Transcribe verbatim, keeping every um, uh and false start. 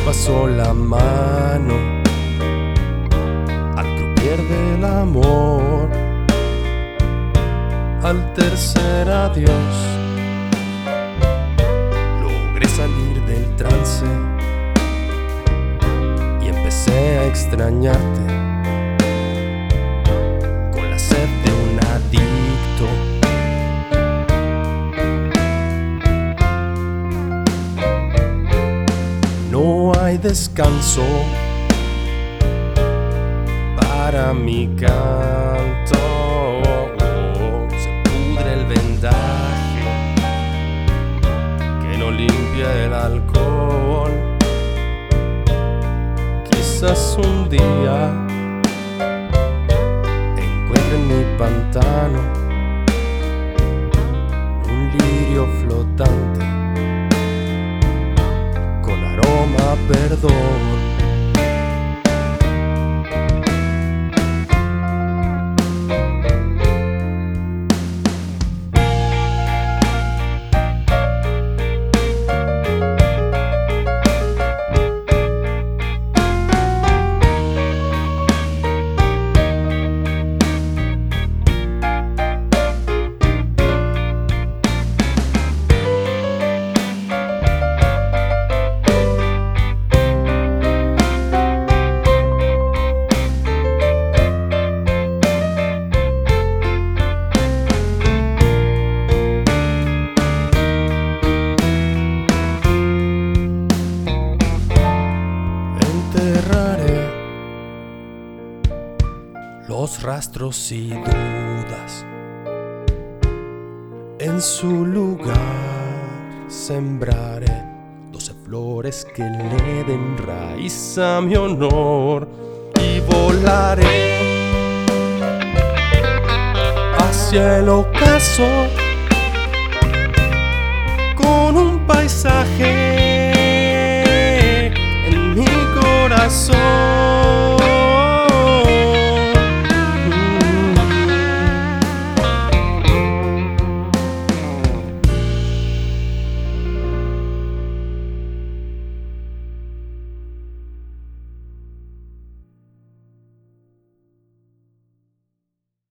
pasó la mano al croupier del amor. Al tercer adiós logré salir del trance y empecé a extrañarte con la sed de un adicto. No hay descanso para mi canto. Se pudre el vendaje que no limpia el alcohol. Quizás un día encuentre en mi pantano un lirio flotante con aroma a perdón. Enterraré los rastros y dudas, en su lugar sembraré doce flores que le den raíz a mi honor, y volaré hacia el ocaso con un paisaje en mi corazón.